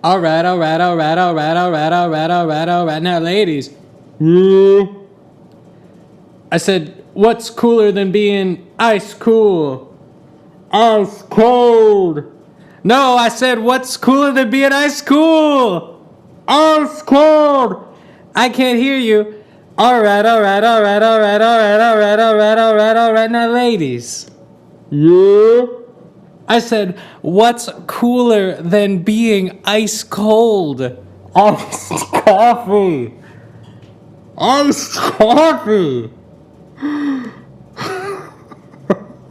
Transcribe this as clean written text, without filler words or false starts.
All right, all right, all right, all right, all right, all right, all right, all right. Now, ladies. Yeah. I said, what's cooler than being ice cool? Ice cold. No, I said, what's cooler than being ice cool? Ice cold. I can't hear you. All right, all right, all right, all right, all right, all right, all right, all right, all right. Now, ladies. Yeah. I said, what's cooler than being ice cold? Iced coffee. Iced coffee.